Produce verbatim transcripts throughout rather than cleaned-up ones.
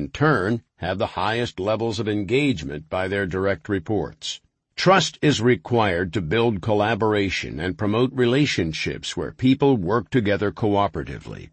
in turn, have the highest levels of engagement by their direct reports. Trust is required to build collaboration and promote relationships where people work together cooperatively.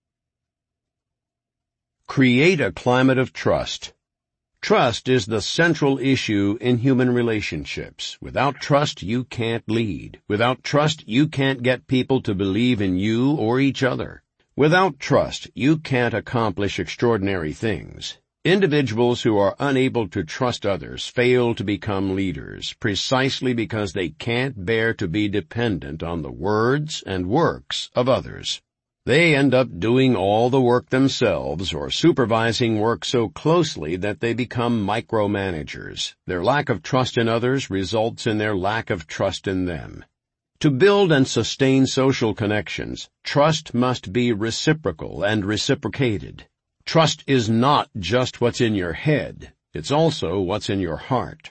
Create a climate of trust. Trust is the central issue in human relationships. Without trust, you can't lead. Without trust, you can't get people to believe in you or each other. Without trust, you can't accomplish extraordinary things. Individuals who are unable to trust others fail to become leaders precisely because they can't bear to be dependent on the words and works of others. They end up doing all the work themselves or supervising work so closely that they become micromanagers. Their lack of trust in others results in their lack of trust in them. To build and sustain social connections, trust must be reciprocal and reciprocated. Trust is not just what's in your head, it's also what's in your heart.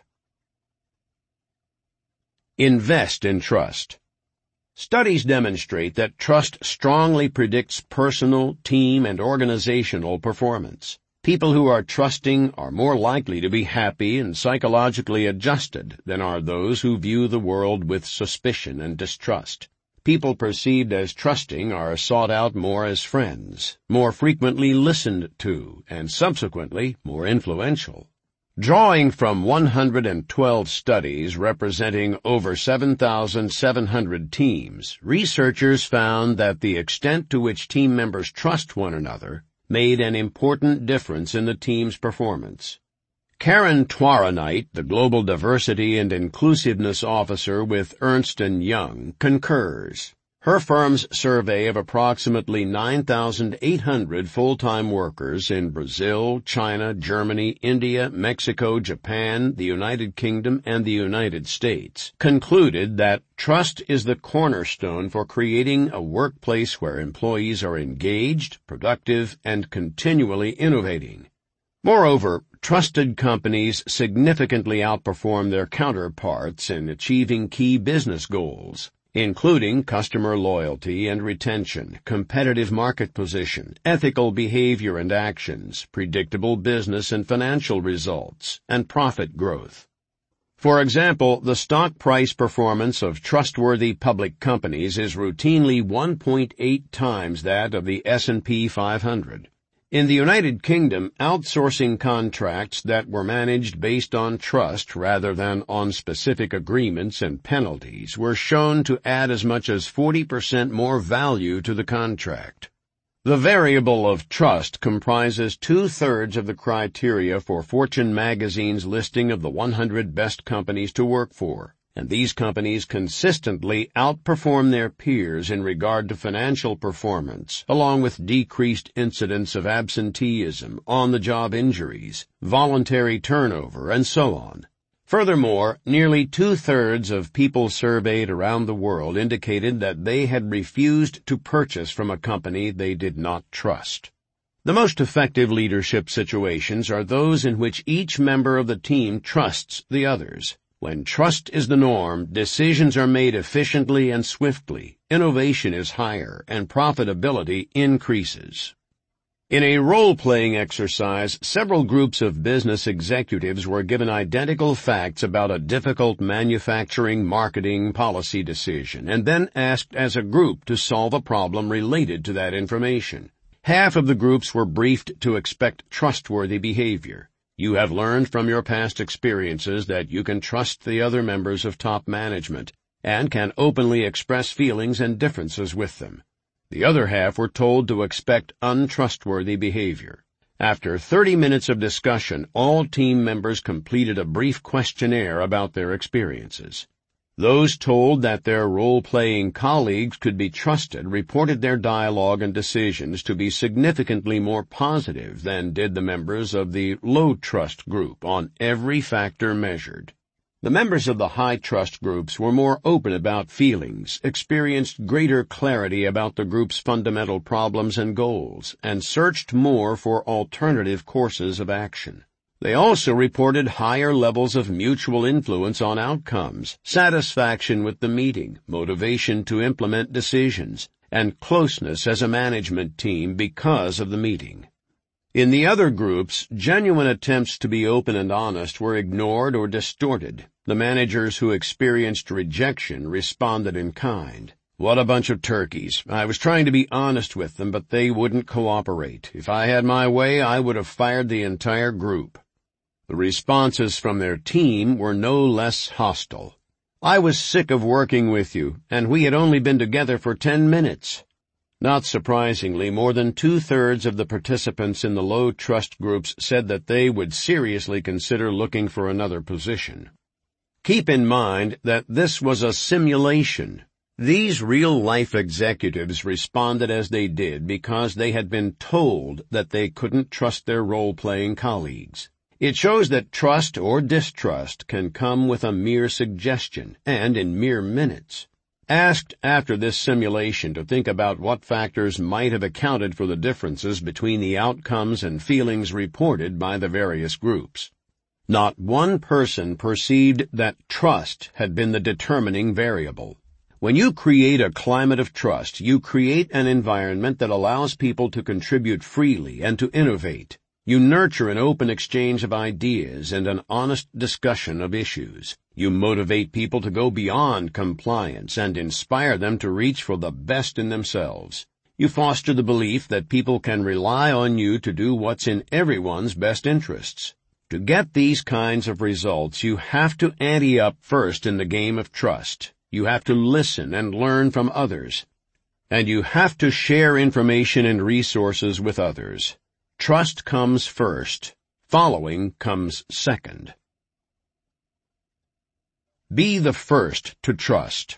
Invest in trust. Studies demonstrate that trust strongly predicts personal, team, and organizational performance. People who are trusting are more likely to be happy and psychologically adjusted than are those who view the world with suspicion and distrust. People perceived as trusting are sought out more as friends, more frequently listened to, and subsequently more influential. Drawing from one hundred twelve studies representing over seven thousand seven hundred teams, researchers found that the extent to which team members trust one another made an important difference in the team's performance. Karen Twaranite, the Global Diversity and Inclusiveness Officer with Ernst and Young, concurs. Her firm's survey of approximately nine thousand eight hundred full-time workers in Brazil, China, Germany, India, Mexico, Japan, the United Kingdom, and the United States concluded that trust is the cornerstone for creating a workplace where employees are engaged, productive, and continually innovating. Moreover, trusted companies significantly outperform their counterparts in achieving key business goals, including customer loyalty and retention, competitive market position, ethical behavior and actions, predictable business and financial results, and profit growth. For example, the stock price performance of trustworthy public companies is routinely one point eight times that of the S and P five hundred. In the United Kingdom, outsourcing contracts that were managed based on trust rather than on specific agreements and penalties were shown to add as much as forty percent more value to the contract. The variable of trust comprises two-thirds of the criteria for Fortune magazine's listing of the one hundred best companies to work for, and these companies consistently outperform their peers in regard to financial performance, along with decreased incidents of absenteeism, on-the-job injuries, voluntary turnover, and so on. Furthermore, nearly two-thirds of people surveyed around the world indicated that they had refused to purchase from a company they did not trust. The most effective leadership situations are those in which each member of the team trusts the others. When trust is the norm, decisions are made efficiently and swiftly, innovation is higher, and profitability increases. In a role-playing exercise, several groups of business executives were given identical facts about a difficult manufacturing marketing policy decision, and then asked as a group to solve a problem related to that information. Half of the groups were briefed to expect trustworthy behavior. You have learned from your past experiences that you can trust the other members of top management and can openly express feelings and differences with them. The other half were told to expect untrustworthy behavior. After thirty minutes of discussion, all team members completed a brief questionnaire about their experiences. Those told that their role-playing colleagues could be trusted reported their dialogue and decisions to be significantly more positive than did the members of the low-trust group on every factor measured. The members of the high-trust groups were more open about feelings, experienced greater clarity about the group's fundamental problems and goals, and searched more for alternative courses of action. They also reported higher levels of mutual influence on outcomes, satisfaction with the meeting, motivation to implement decisions, and closeness as a management team because of the meeting. In the other groups, genuine attempts to be open and honest were ignored or distorted. The managers who experienced rejection responded in kind. "What a bunch of turkeys. I was trying to be honest with them, but they wouldn't cooperate. If I had my way, I would have fired the entire group." The responses from their team were no less hostile. "I was sick of working with you, and we had only been together for ten minutes. Not surprisingly, more than two-thirds of the participants in the low trust groups said that they would seriously consider looking for another position. Keep in mind that this was a simulation. These real-life executives responded as they did because they had been told that they couldn't trust their role-playing colleagues. It shows that trust or distrust can come with a mere suggestion, and in mere minutes. Asked after this simulation to think about what factors might have accounted for the differences between the outcomes and feelings reported by the various groups. Not one person perceived that trust had been the determining variable. When you create a climate of trust, you create an environment that allows people to contribute freely and to innovate. You nurture an open exchange of ideas and an honest discussion of issues. You motivate people to go beyond compliance and inspire them to reach for the best in themselves. You foster the belief that people can rely on you to do what's in everyone's best interests. To get these kinds of results, you have to ante up first in the game of trust. You have to listen and learn from others. And you have to share information and resources with others. Trust comes first. Following comes second. Be the first to trust.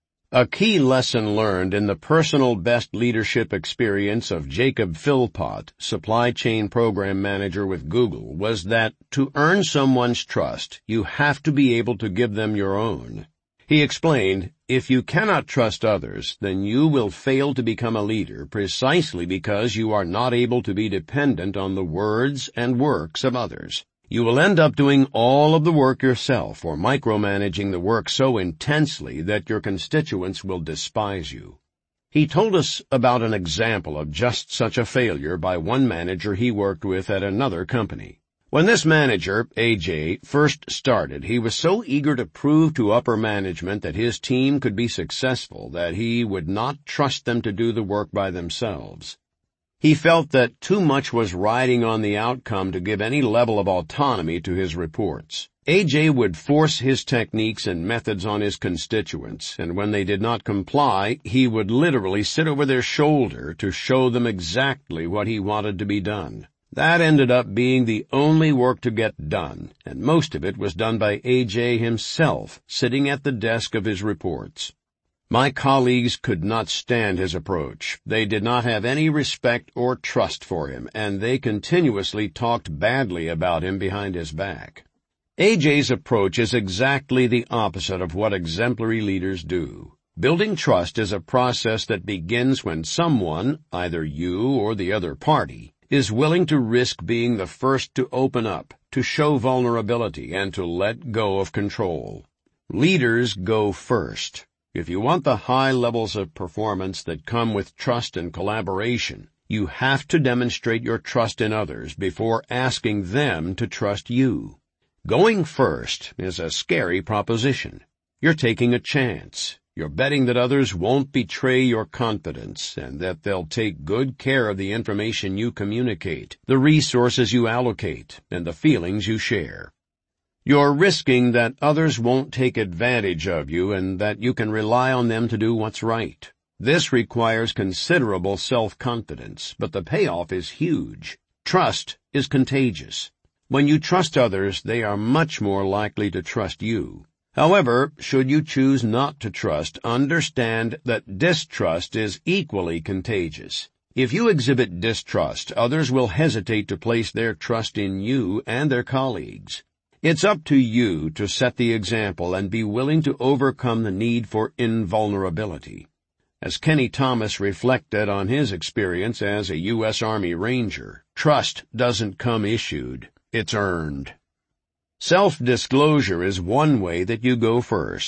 A key lesson learned in the personal best leadership experience of Jacob Philpott, supply chain program manager with Google, was that to earn someone's trust, you have to be able to give them your own. He explained, if you cannot trust others, then you will fail to become a leader precisely because you are not able to be dependent on the words and works of others. You will end up doing all of the work yourself or micromanaging the work so intensely that your constituents will despise you. He told us about an example of just such a failure by one manager he worked with at another company. When this manager, A J, first started, he was so eager to prove to upper management that his team could be successful that he would not trust them to do the work by themselves. He felt that too much was riding on the outcome to give any level of autonomy to his reports. A J would force his techniques and methods on his constituents, and when they did not comply, he would literally sit over their shoulder to show them exactly what he wanted to be done. That ended up being the only work to get done, and most of it was done by A J himself, sitting at the desk of his reports. My colleagues could not stand his approach. They did not have any respect or trust for him, and they continuously talked badly about him behind his back. A J's approach is exactly the opposite of what exemplary leaders do. Building trust is a process that begins when someone, either you or the other party, is willing to risk being the first to open up, to show vulnerability, and to let go of control. Leaders go first. If you want the high levels of performance that come with trust and collaboration, you have to demonstrate your trust in others before asking them to trust you. Going first is a scary proposition. You're taking a chance. You're betting that others won't betray your confidence and that they'll take good care of the information you communicate, the resources you allocate, and the feelings you share. You're risking that others won't take advantage of you and that you can rely on them to do what's right. This requires considerable self-confidence, but the payoff is huge. Trust is contagious. When you trust others, they are much more likely to trust you. However, should you choose not to trust, understand that distrust is equally contagious. If you exhibit distrust, others will hesitate to place their trust in you and their colleagues. It's up to you to set the example and be willing to overcome the need for invulnerability. As Kenny Thomas reflected on his experience as a U S Army Ranger, trust doesn't come issued, it's earned. Self-disclosure is one way that you go first.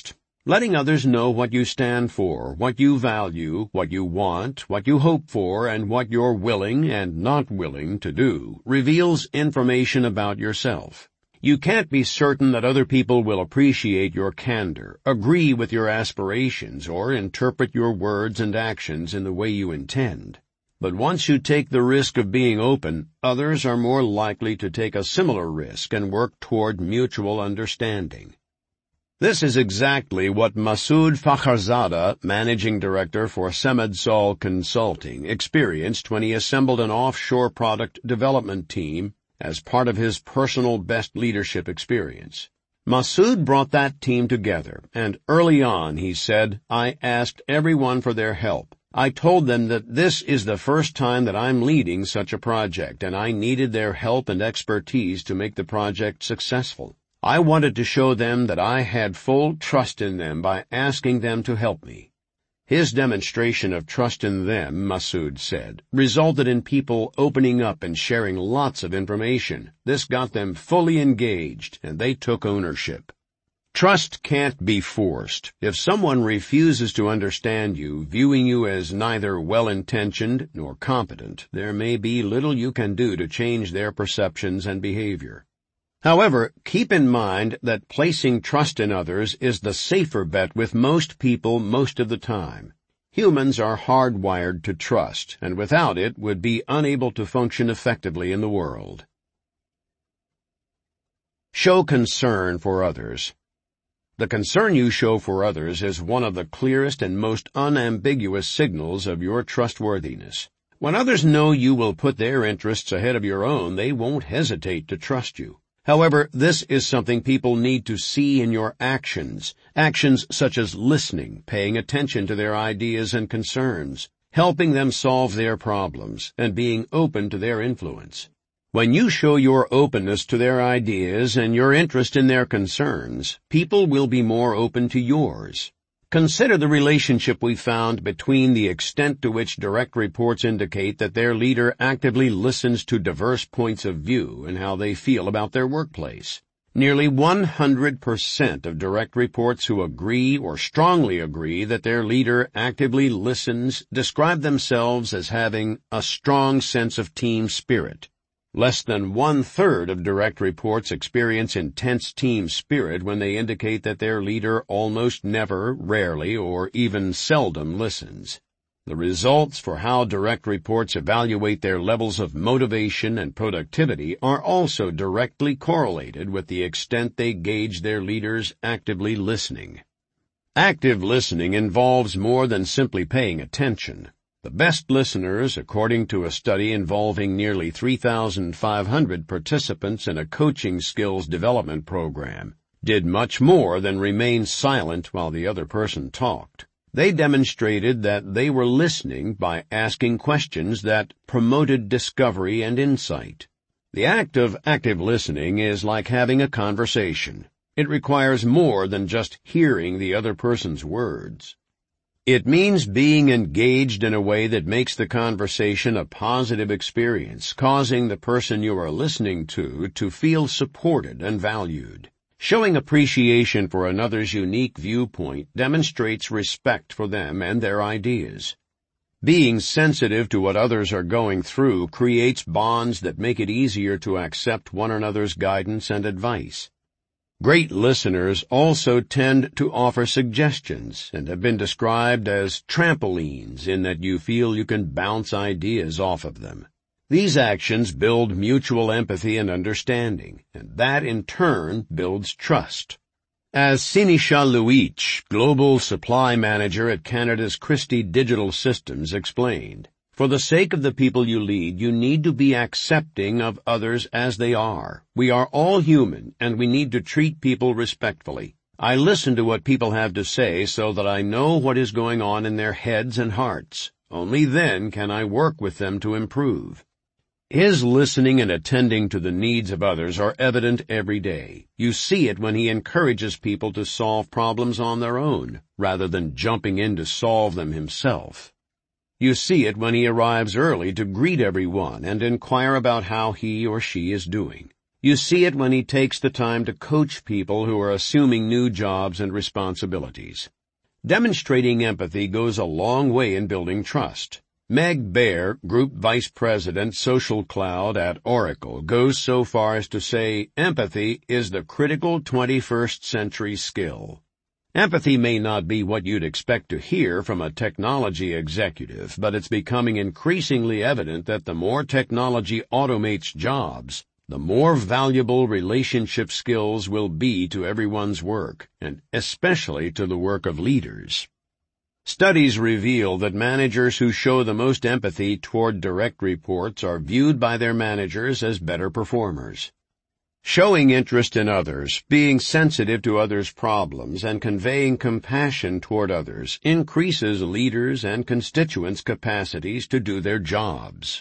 Letting others know what you stand for, what you value, what you want, what you hope for, and what you're willing and not willing to do reveals information about yourself. You can't be certain that other people will appreciate your candor, agree with your aspirations, or interpret your words and actions in the way you intend. But once you take the risk of being open, others are more likely to take a similar risk and work toward mutual understanding. This is exactly what Masood Fakhrizadeh, managing director for Samadsol Consulting, experienced when he assembled an offshore product development team as part of his personal best leadership experience. Masood brought that team together, and early on, he said, I asked everyone for their help. I told them that this is the first time that I'm leading such a project, and I needed their help and expertise to make the project successful. I wanted to show them that I had full trust in them by asking them to help me. His demonstration of trust in them, Masood said, resulted in people opening up and sharing lots of information. This got them fully engaged, and they took ownership. Trust can't be forced. If someone refuses to understand you, viewing you as neither well-intentioned nor competent, there may be little you can do to change their perceptions and behavior. However, keep in mind that placing trust in others is the safer bet with most people most of the time. Humans are hardwired to trust, and without it would be unable to function effectively in the world. Show concern for others. The concern you show for others is one of the clearest and most unambiguous signals of your trustworthiness. When others know you will put their interests ahead of your own, they won't hesitate to trust you. However, this is something people need to see in your actions, actions such as listening, paying attention to their ideas and concerns, helping them solve their problems, and being open to their influence. When you show your openness to their ideas and your interest in their concerns, people will be more open to yours. Consider the relationship we found between the extent to which direct reports indicate that their leader actively listens to diverse points of view and how they feel about their workplace. Nearly one hundred percent of direct reports who agree or strongly agree that their leader actively listens describe themselves as having a strong sense of team spirit. Less than one-third of direct reports experience intense team spirit when they indicate that their leader almost never, rarely, or even seldom listens. The results for how direct reports evaluate their levels of motivation and productivity are also directly correlated with the extent they gauge their leaders actively listening. Active listening involves more than simply paying attention. The best listeners, according to a study involving nearly three thousand five hundred participants in a coaching skills development program, did much more than remain silent while the other person talked. They demonstrated that they were listening by asking questions that promoted discovery and insight. The act of active listening is like having a conversation. It requires more than just hearing the other person's words. It means being engaged in a way that makes the conversation a positive experience, causing the person you are listening to to feel supported and valued. Showing appreciation for another's unique viewpoint demonstrates respect for them and their ideas. Being sensitive to what others are going through creates bonds that make it easier to accept one another's guidance and advice. Great listeners also tend to offer suggestions and have been described as trampolines in that you feel you can bounce ideas off of them. These actions build mutual empathy and understanding, and that in turn builds trust. As Sinisha Luich, Global Supply Manager at Canada's Christie Digital Systems, explained, for the sake of the people you lead, you need to be accepting of others as they are. We are all human, and we need to treat people respectfully. I listen to what people have to say so that I know what is going on in their heads and hearts. Only then can I work with them to improve. His listening and attending to the needs of others are evident every day. You see it when he encourages people to solve problems on their own, rather than jumping in to solve them himself. You see it when he arrives early to greet everyone and inquire about how he or she is doing. You see it when he takes the time to coach people who are assuming new jobs and responsibilities. Demonstrating empathy goes a long way in building trust. Meg Baer, Group Vice President, Social Cloud at Oracle, goes so far as to say empathy is the critical twenty-first century skill. Empathy may not be what you'd expect to hear from a technology executive, but it's becoming increasingly evident that the more technology automates jobs, the more valuable relationship skills will be to everyone's work, and especially to the work of leaders. Studies reveal that managers who show the most empathy toward direct reports are viewed by their managers as better performers. Showing interest in others, being sensitive to others' problems, and conveying compassion toward others increases leaders' and constituents' capacities to do their jobs.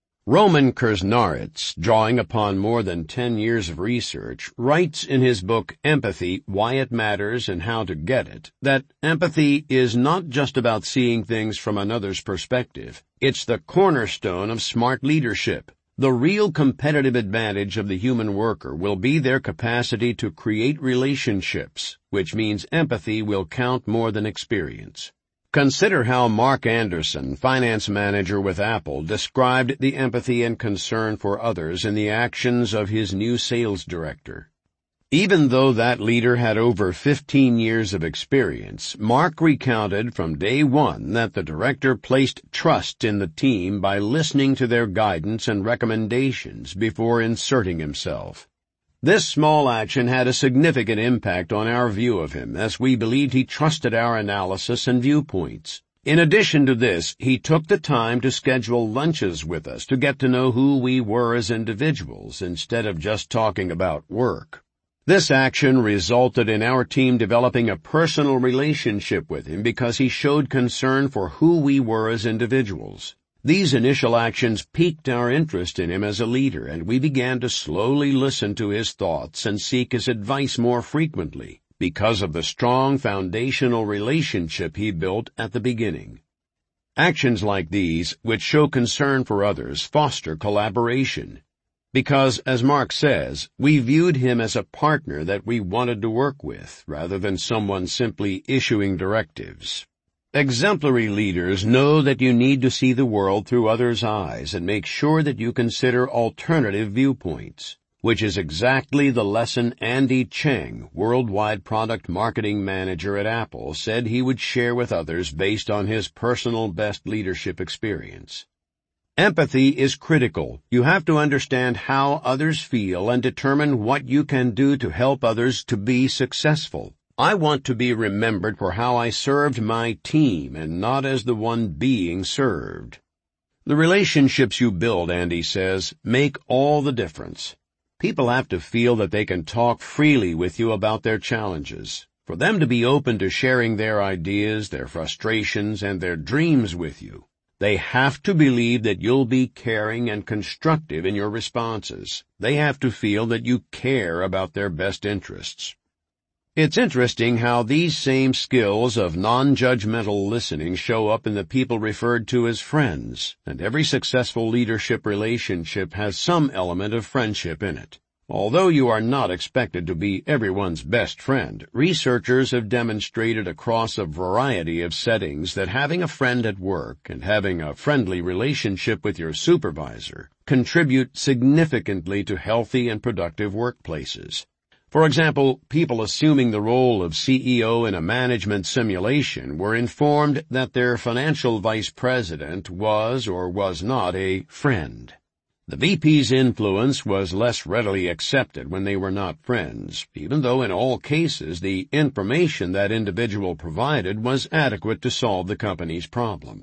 Roman Krznaric, drawing upon more than ten years of research, writes in his book Empathy, Why It Matters and How to Get It, that empathy is not just about seeing things from another's perspective. It's the cornerstone of smart leadership. The real competitive advantage of the human worker will be their capacity to create relationships, which means empathy will count more than experience. Consider how Mark Anderson, finance manager with Apple, described the empathy and concern for others in the actions of his new sales director. Even though that leader had over fifteen years of experience, Mark recounted from day one that the director placed trust in the team by listening to their guidance and recommendations before inserting himself. This small action had a significant impact on our view of him, as we believed he trusted our analysis and viewpoints. In addition to this, he took the time to schedule lunches with us to get to know who we were as individuals, instead of just talking about work. This action resulted in our team developing a personal relationship with him because he showed concern for who we were as individuals. These initial actions piqued our interest in him as a leader, and we began to slowly listen to his thoughts and seek his advice more frequently because of the strong foundational relationship he built at the beginning. Actions like these, which show concern for others, foster collaboration. Because, as Mark says, we viewed him as a partner that we wanted to work with, rather than someone simply issuing directives. Exemplary leaders know that you need to see the world through others' eyes and make sure that you consider alternative viewpoints, which is exactly the lesson Andy Cheng, worldwide product marketing manager at Apple, said he would share with others based on his personal best leadership experience. Empathy is critical. You have to understand how others feel and determine what you can do to help others to be successful. I want to be remembered for how I served my team and not as the one being served. The relationships you build, Andy says, make all the difference. People have to feel that they can talk freely with you about their challenges. For them to be open to sharing their ideas, their frustrations, and their dreams with you, they have to believe that you'll be caring and constructive in your responses. They have to feel that you care about their best interests. It's interesting how these same skills of non-judgmental listening show up in the people referred to as friends, and every successful leadership relationship has some element of friendship in it. Although you are not expected to be everyone's best friend, researchers have demonstrated across a variety of settings that having a friend at work and having a friendly relationship with your supervisor contribute significantly to healthy and productive workplaces. For example, people assuming the role of C E O in a management simulation were informed that their financial vice president was or was not a friend. The V P's influence was less readily accepted when they were not friends, even though in all cases the information that individual provided was adequate to solve the company's problem.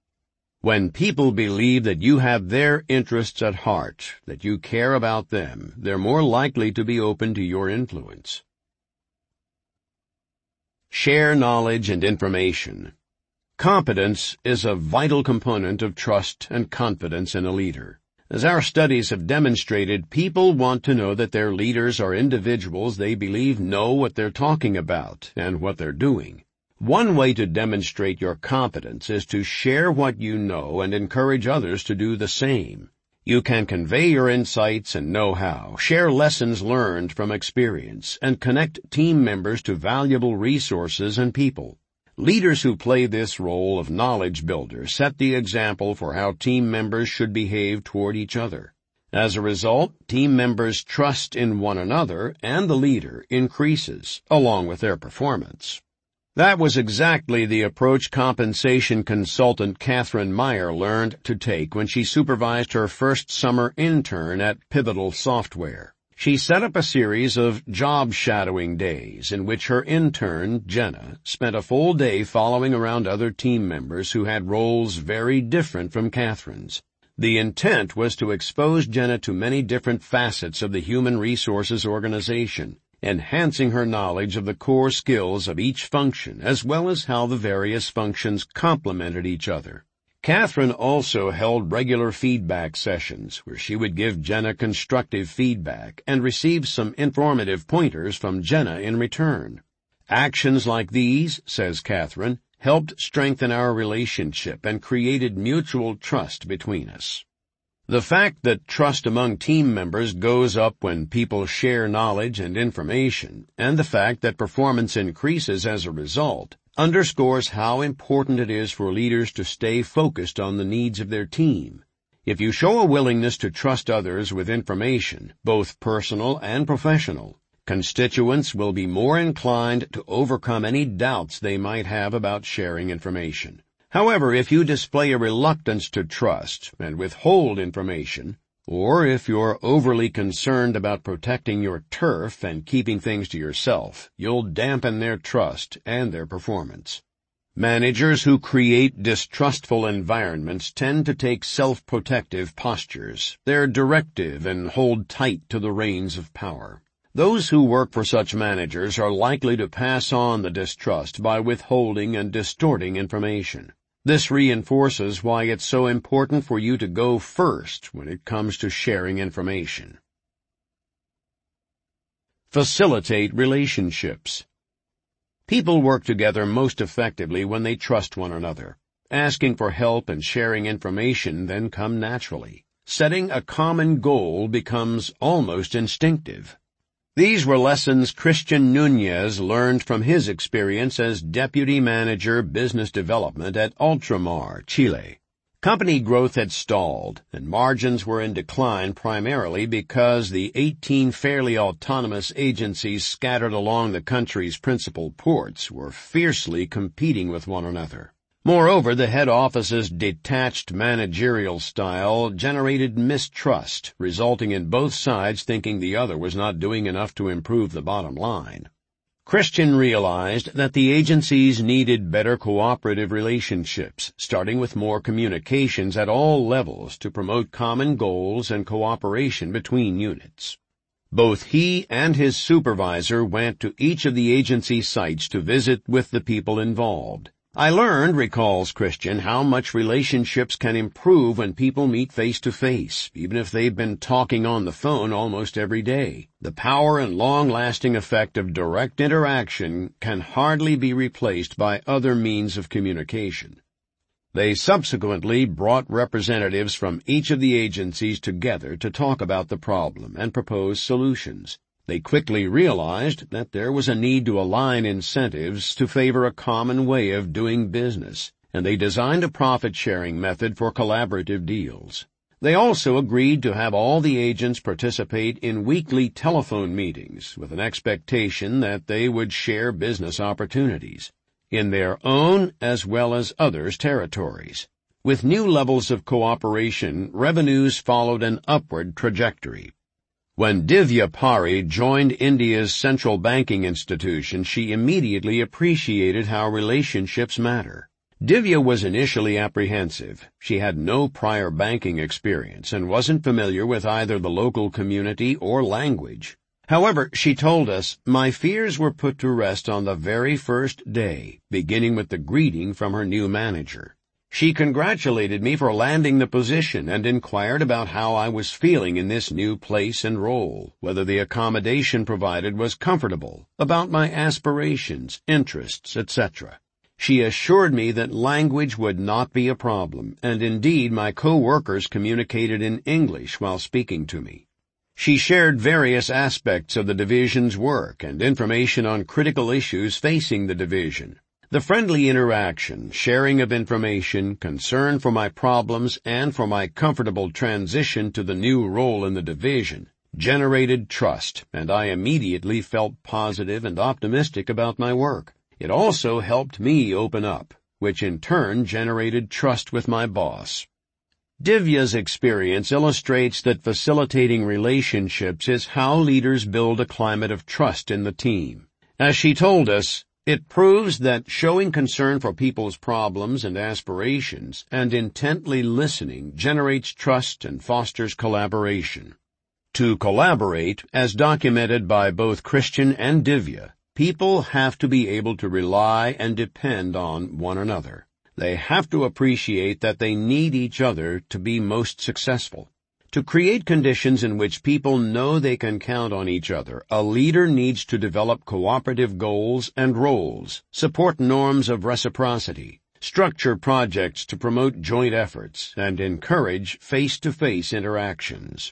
When people believe that you have their interests at heart, that you care about them, they're more likely to be open to your influence. Share knowledge and information. Competence is a vital component of trust and confidence in a leader. As our studies have demonstrated, people want to know that their leaders are individuals they believe know what they're talking about and what they're doing. One way to demonstrate your competence is to share what you know and encourage others to do the same. You can convey your insights and know-how, share lessons learned from experience, and connect team members to valuable resources and people. Leaders who play this role of knowledge builder set the example for how team members should behave toward each other. As a result, team members' trust in one another and the leader increases, along with their performance. That was exactly the approach compensation consultant Catherine Meyer learned to take when she supervised her first summer intern at Pivotal Software. She set up a series of job shadowing days in which her intern, Jenna, spent a full day following around other team members who had roles very different from Catherine's. The intent was to expose Jenna to many different facets of the human resources organization, enhancing her knowledge of the core skills of each function as well as how the various functions complemented each other. Catherine also held regular feedback sessions where she would give Jenna constructive feedback and receive some informative pointers from Jenna in return. Actions like these, says Catherine, helped strengthen our relationship and created mutual trust between us. The fact that trust among team members goes up when people share knowledge and information, and the fact that performance increases as a result, underscores how important it is for leaders to stay focused on the needs of their team. If you show a willingness to trust others with information, both personal and professional, constituents will be more inclined to overcome any doubts they might have about sharing information. However, if you display a reluctance to trust and withhold information, or if you're overly concerned about protecting your turf and keeping things to yourself, you'll dampen their trust and their performance. Managers who create distrustful environments tend to take self-protective postures. They're directive and hold tight to the reins of power. Those who work for such managers are likely to pass on the distrust by withholding and distorting information. This reinforces why it's so important for you to go first when it comes to sharing information. Facilitate relationships. People work together most effectively when they trust one another. Asking for help and sharing information then come naturally. Setting a common goal becomes almost instinctive. These were lessons Christian Nunez learned from his experience as Deputy Manager Business Development at Ultramar, Chile. Company growth had stalled, and margins were in decline primarily because the eighteen fairly autonomous agencies scattered along the country's principal ports were fiercely competing with one another. Moreover, the head office's detached managerial style generated mistrust, resulting in both sides thinking the other was not doing enough to improve the bottom line. Christian realized that the agencies needed better cooperative relationships, starting with more communications at all levels to promote common goals and cooperation between units. Both he and his supervisor went to each of the agency sites to visit with the people involved. I learned, recalls Christian, how much relationships can improve when people meet face to face, even if they've been talking on the phone almost every day. The power and long-lasting effect of direct interaction can hardly be replaced by other means of communication. They subsequently brought representatives from each of the agencies together to talk about the problem and propose solutions. They quickly realized that there was a need to align incentives to favor a common way of doing business, and they designed a profit-sharing method for collaborative deals. They also agreed to have all the agents participate in weekly telephone meetings with an expectation that they would share business opportunities in their own as well as others' territories. With new levels of cooperation, revenues followed an upward trajectory. When Divya Pari joined India's central banking institution, she immediately appreciated how relationships matter. Divya was initially apprehensive. She had no prior banking experience and wasn't familiar with either the local community or language. However, she told us, "My fears were put to rest on the very first day, beginning with the greeting from her new manager. She congratulated me for landing the position and inquired about how I was feeling in this new place and role, whether the accommodation provided was comfortable, about my aspirations, interests, et cetera. She assured me that language would not be a problem, and indeed my co-workers communicated in English while speaking to me. She shared various aspects of the division's work and information on critical issues facing the division. The friendly interaction, sharing of information, concern for my problems, and for my comfortable transition to the new role in the division generated trust, and I immediately felt positive and optimistic about my work. It also helped me open up, which in turn generated trust with my boss. Divya's experience illustrates that facilitating relationships is how leaders build a climate of trust in the team. As she told us, it proves that showing concern for people's problems and aspirations and intently listening generates trust and fosters collaboration. To collaborate, as documented by both Christian and Divya, people have to be able to rely and depend on one another. They have to appreciate that they need each other to be most successful. To create conditions in which people know they can count on each other, a leader needs to develop cooperative goals and roles, support norms of reciprocity, structure projects to promote joint efforts, and encourage face-to-face interactions.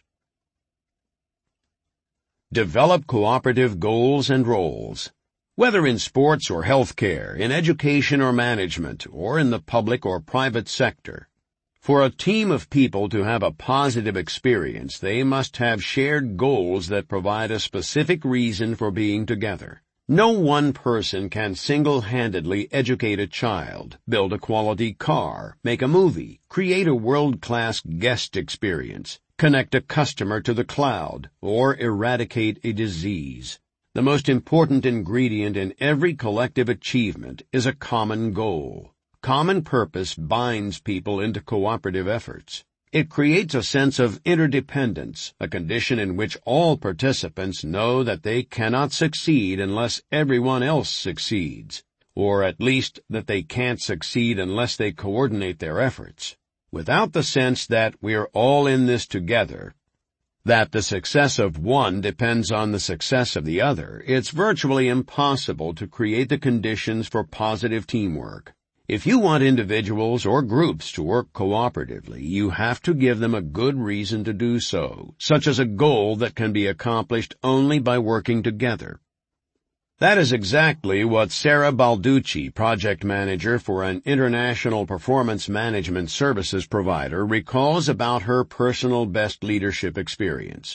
Develop cooperative goals and roles. Whether in sports or healthcare, in education or management, or in the public or private sector, for a team of people to have a positive experience, they must have shared goals that provide a specific reason for being together. No one person can single-handedly educate a child, build a quality car, make a movie, create a world-class guest experience, connect a customer to the cloud, or eradicate a disease. The most important ingredient in every collective achievement is a common goal. Common purpose binds people into cooperative efforts. It creates a sense of interdependence, a condition in which all participants know that they cannot succeed unless everyone else succeeds, or at least that they can't succeed unless they coordinate their efforts. Without the sense that we're all in this together, that the success of one depends on the success of the other, it's virtually impossible to create the conditions for positive teamwork. If you want individuals or groups to work cooperatively, you have to give them a good reason to do so, such as a goal that can be accomplished only by working together. That is exactly what Sarah Balducci, project manager for an international performance management services provider, recalls about her personal best leadership experience.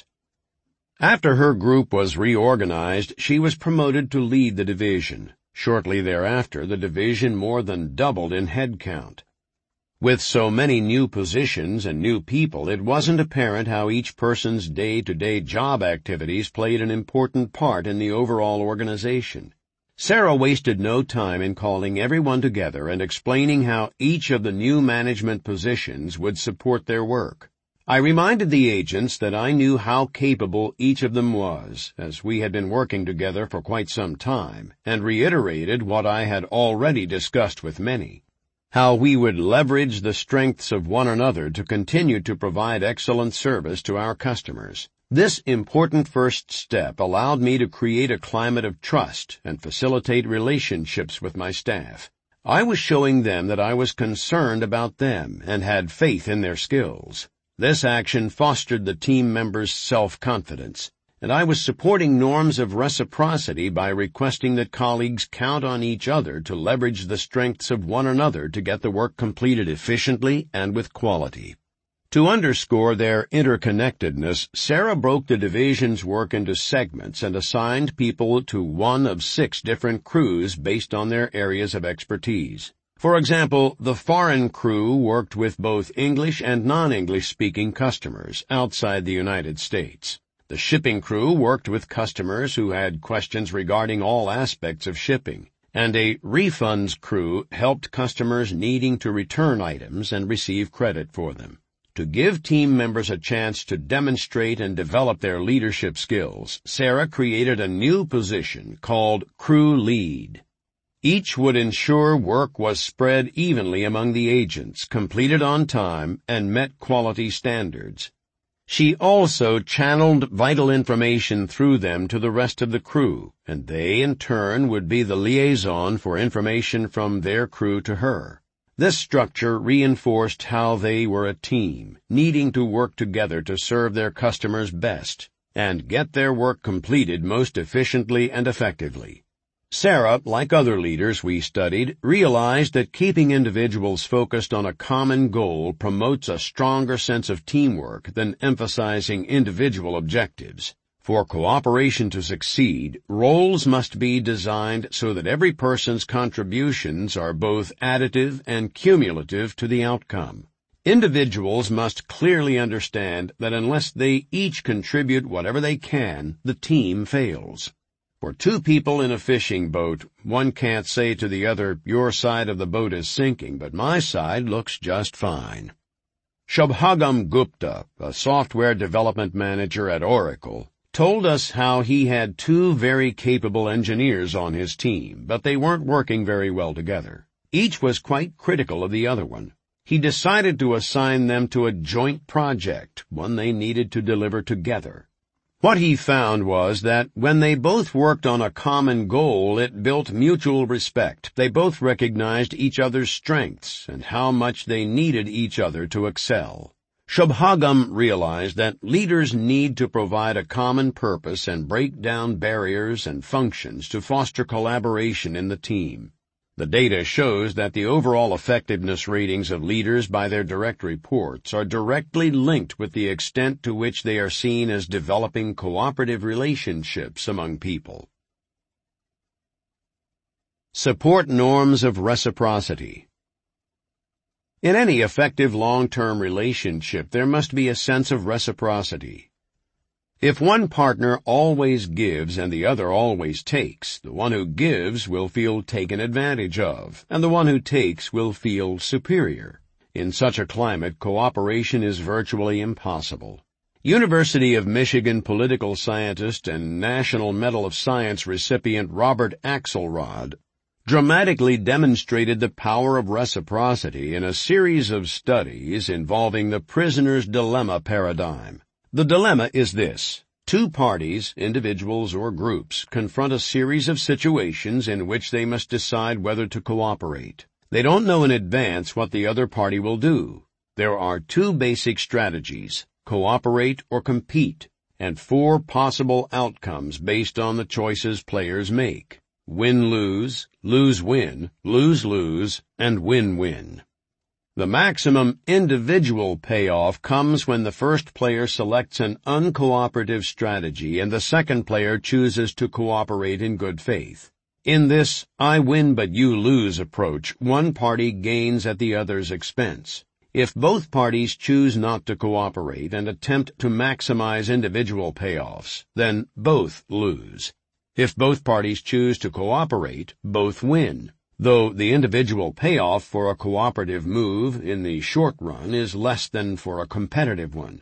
After her group was reorganized, she was promoted to lead the division. Shortly thereafter, the division more than doubled in headcount. With so many new positions and new people, it wasn't apparent how each person's day-to-day job activities played an important part in the overall organization. Sarah wasted no time in calling everyone together and explaining how each of the new management positions would support their work. I reminded the agents that I knew how capable each of them was, as we had been working together for quite some time, and reiterated what I had already discussed with many. How we would leverage the strengths of one another to continue to provide excellent service to our customers. This important first step allowed me to create a climate of trust and facilitate relationships with my staff. I was showing them that I was concerned about them and had faith in their skills. This action fostered the team members' self-confidence, and I was supporting norms of reciprocity by requesting that colleagues count on each other to leverage the strengths of one another to get the work completed efficiently and with quality. To underscore their interconnectedness, Sarah broke the division's work into segments and assigned people to one of six different crews based on their areas of expertise. For example, the foreign crew worked with both English and non-English speaking customers outside the United States. The shipping crew worked with customers who had questions regarding all aspects of shipping, and a refunds crew helped customers needing to return items and receive credit for them. To give team members a chance to demonstrate and develop their leadership skills, Sarah created a new position called Crew Lead. Each would ensure work was spread evenly among the agents, completed on time, and met quality standards. She also channeled vital information through them to the rest of the crew, and they, in turn, would be the liaison for information from their crew to her. This structure reinforced how they were a team, needing to work together to serve their customers best and get their work completed most efficiently and effectively. Sarah, like other leaders we studied, realized that keeping individuals focused on a common goal promotes a stronger sense of teamwork than emphasizing individual objectives. For cooperation to succeed, roles must be designed so that every person's contributions are both additive and cumulative to the outcome. Individuals must clearly understand that unless they each contribute whatever they can, the team fails. For two people in a fishing boat, one can't say to the other, "Your side of the boat is sinking, but my side looks just fine." Shubhagam Gupta, a software development manager at Oracle, told us how he had two very capable engineers on his team, but they weren't working very well together. Each was quite critical of the other one. He decided to assign them to a joint project, one they needed to deliver together. What he found was that when they both worked on a common goal, it built mutual respect. They both recognized each other's strengths and how much they needed each other to excel. Shubhagam realized that leaders need to provide a common purpose and break down barriers and functions to foster collaboration in the team. The data shows that the overall effectiveness ratings of leaders by their direct reports are directly linked with the extent to which they are seen as developing cooperative relationships among people. Support norms of reciprocity. In any effective long-term relationship, there must be a sense of reciprocity. If one partner always gives and the other always takes, the one who gives will feel taken advantage of, and the one who takes will feel superior. In such a climate, cooperation is virtually impossible. University of Michigan political scientist and National Medal of Science recipient Robert Axelrod dramatically demonstrated the power of reciprocity in a series of studies involving the prisoner's dilemma paradigm. The dilemma is this. Two parties, individuals or groups, confront a series of situations in which they must decide whether to cooperate. They don't know in advance what the other party will do. There are two basic strategies, cooperate or compete, and four possible outcomes based on the choices players make. Win-lose, lose-win, lose-lose, and win-win. The maximum individual payoff comes when the first player selects an uncooperative strategy and the second player chooses to cooperate in good faith. In this I win but you lose approach, one party gains at the other's expense. If both parties choose not to cooperate and attempt to maximize individual payoffs, then both lose. If both parties choose to cooperate, both win, though the individual payoff for a cooperative move in the short run is less than for a competitive one.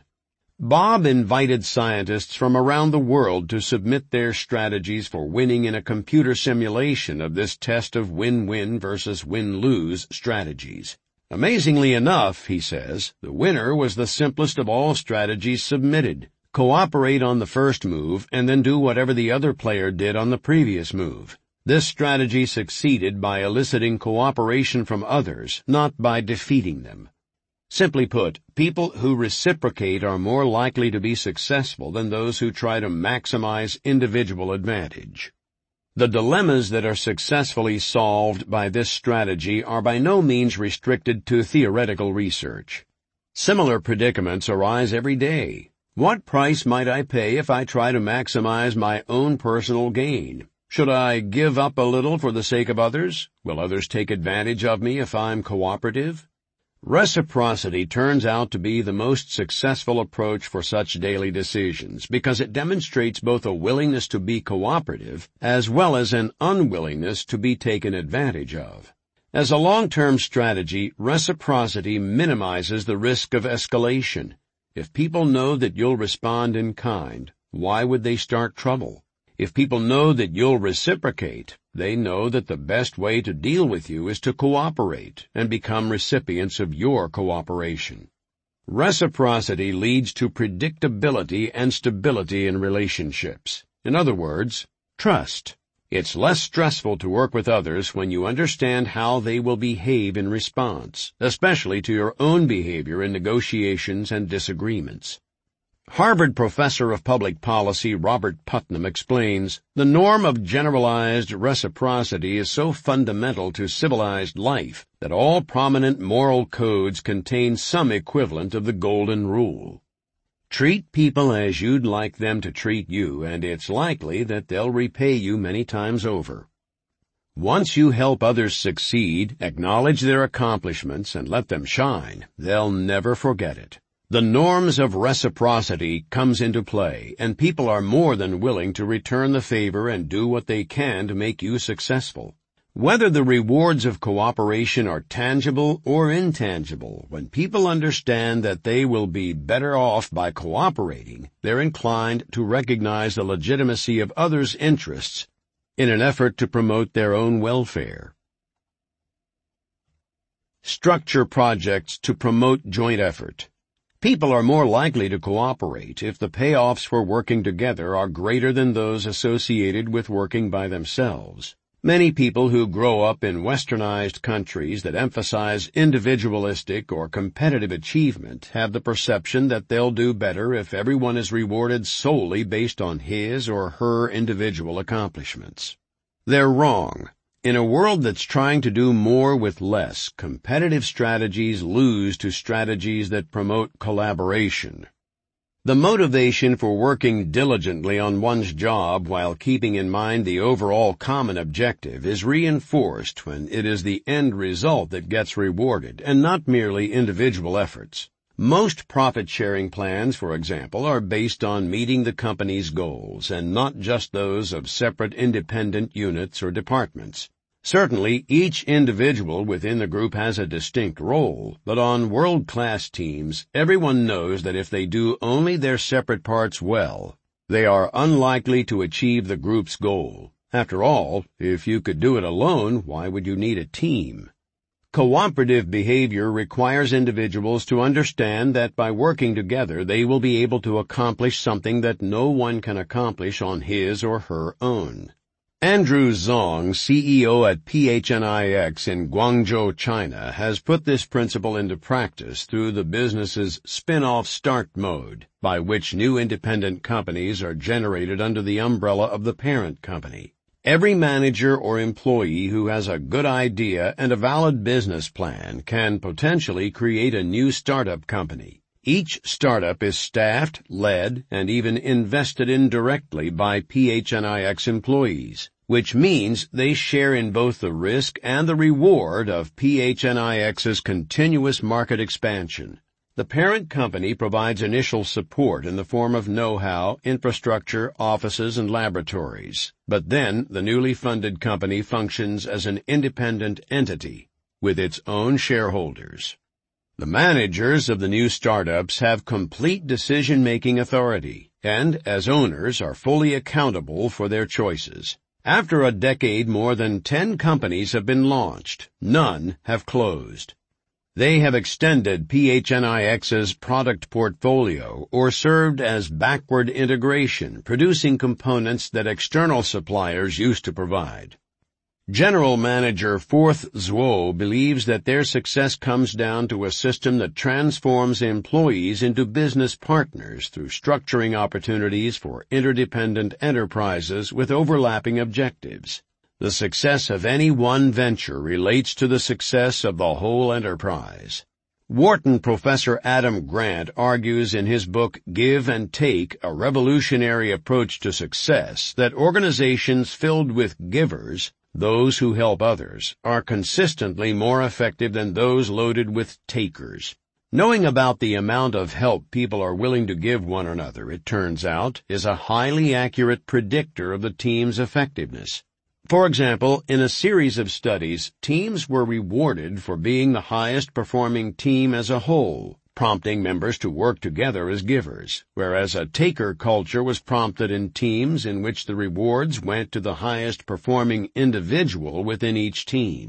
Bob invited scientists from around the world to submit their strategies for winning in a computer simulation of this test of win-win versus win-lose strategies. Amazingly enough, he says, the winner was the simplest of all strategies submitted. Cooperate on the first move and then do whatever the other player did on the previous move. This strategy succeeded by eliciting cooperation from others, not by defeating them. Simply put, people who reciprocate are more likely to be successful than those who try to maximize individual advantage. The dilemmas that are successfully solved by this strategy are by no means restricted to theoretical research. Similar predicaments arise every day. What price might I pay if I try to maximize my own personal gain? Should I give up a little for the sake of others? Will others take advantage of me if I'm cooperative? Reciprocity turns out to be the most successful approach for such daily decisions because it demonstrates both a willingness to be cooperative as well as an unwillingness to be taken advantage of. As a long-term strategy, reciprocity minimizes the risk of escalation. If people know that you'll respond in kind, why would they start trouble? If people know that you'll reciprocate, they know that the best way to deal with you is to cooperate and become recipients of your cooperation. Reciprocity leads to predictability and stability in relationships. In other words, trust. It's less stressful to work with others when you understand how they will behave in response, especially to your own behavior in negotiations and disagreements. Harvard professor of public policy Robert Putnam explains, the norm of generalized reciprocity is so fundamental to civilized life that all prominent moral codes contain some equivalent of the golden rule. Treat people as you'd like them to treat you, and it's likely that they'll repay you many times over. Once you help others succeed, acknowledge their accomplishments, and let them shine, they'll never forget it. The norms of reciprocity comes into play, and people are more than willing to return the favor and do what they can to make you successful. Whether the rewards of cooperation are tangible or intangible, when people understand that they will be better off by cooperating, they're inclined to recognize the legitimacy of others' interests in an effort to promote their own welfare. Structure projects to promote joint effort. People are more likely to cooperate if the payoffs for working together are greater than those associated with working by themselves. Many people who grow up in westernized countries that emphasize individualistic or competitive achievement have the perception that they'll do better if everyone is rewarded solely based on his or her individual accomplishments. They're wrong. In a world that's trying to do more with less, competitive strategies lose to strategies that promote collaboration. The motivation for working diligently on one's job while keeping in mind the overall common objective is reinforced when it is the end result that gets rewarded and not merely individual efforts. Most profit-sharing plans, for example, are based on meeting the company's goals and not just those of separate independent units or departments. Certainly, each individual within the group has a distinct role, but on world-class teams, everyone knows that if they do only their separate parts well, they are unlikely to achieve the group's goal. After all, if you could do it alone, why would you need a team? Cooperative behavior requires individuals to understand that by working together they will be able to accomplish something that no one can accomplish on his or her own. Andrew Zhong, C E O at P H N I X in Guangzhou, China, has put this principle into practice through the business's spin-off start mode, by which new independent companies are generated under the umbrella of the parent company. Every manager or employee who has a good idea and a valid business plan can potentially create a new startup company. Each startup is staffed, led, and even invested in directly by P H N I X employees, which means they share in both the risk and the reward of P H N I X's continuous market expansion. The parent company provides initial support in the form of know-how, infrastructure, offices, and laboratories, but then the newly funded company functions as an independent entity with its own shareholders. The managers of the new startups have complete decision-making authority and, as owners, are fully accountable for their choices. After a decade, more than ten companies have been launched. None have closed. They have extended P H N I X's product portfolio or served as backward integration, producing components that external suppliers used to provide. General Manager Forth Zhuo believes that their success comes down to a system that transforms employees into business partners through structuring opportunities for interdependent enterprises with overlapping objectives. The success of any one venture relates to the success of the whole enterprise. Wharton professor Adam Grant argues in his book Give and Take, A Revolutionary Approach to Success, that organizations filled with givers, those who help others, are consistently more effective than those loaded with takers. Knowing about the amount of help people are willing to give one another, it turns out, is a highly accurate predictor of the team's effectiveness. For example, in a series of studies, teams were rewarded for being the highest-performing team as a whole, prompting members to work together as givers, whereas a taker culture was prompted in teams in which the rewards went to the highest-performing individual within each team.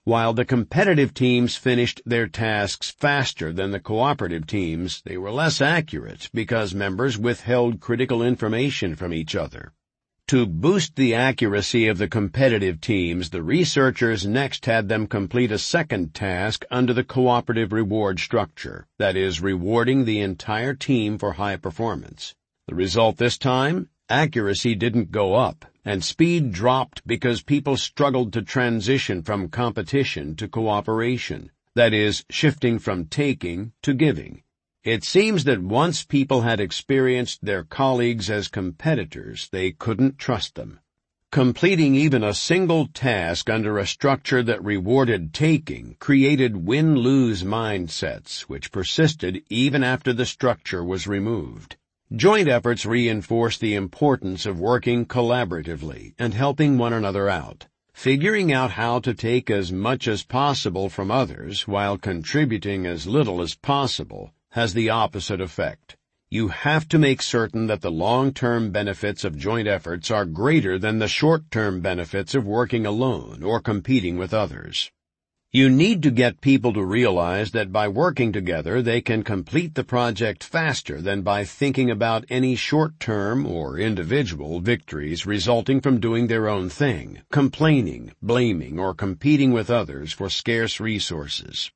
While the competitive teams finished their tasks faster than the cooperative teams, they were less accurate because members withheld critical information from each other. To boost the accuracy of the competitive teams, the researchers next had them complete a second task under the cooperative reward structure, that is, rewarding the entire team for high performance. The result this time? Accuracy didn't go up, and speed dropped because people struggled to transition from competition to cooperation, that is, shifting from taking to giving. It seems that once people had experienced their colleagues as competitors, they couldn't trust them. Completing even a single task under a structure that rewarded taking created win-lose mindsets, which persisted even after the structure was removed. Joint efforts reinforce the importance of working collaboratively and helping one another out. Figuring out how to take as much as possible from others while contributing as little as possible has the opposite effect. You have to make certain that the long-term benefits of joint efforts are greater than the short-term benefits of working alone or competing with others. You need to get people to realize that by working together they can complete the project faster than by thinking about any short-term or individual victories resulting from doing their own thing, complaining, blaming, or competing with others for scarce resources.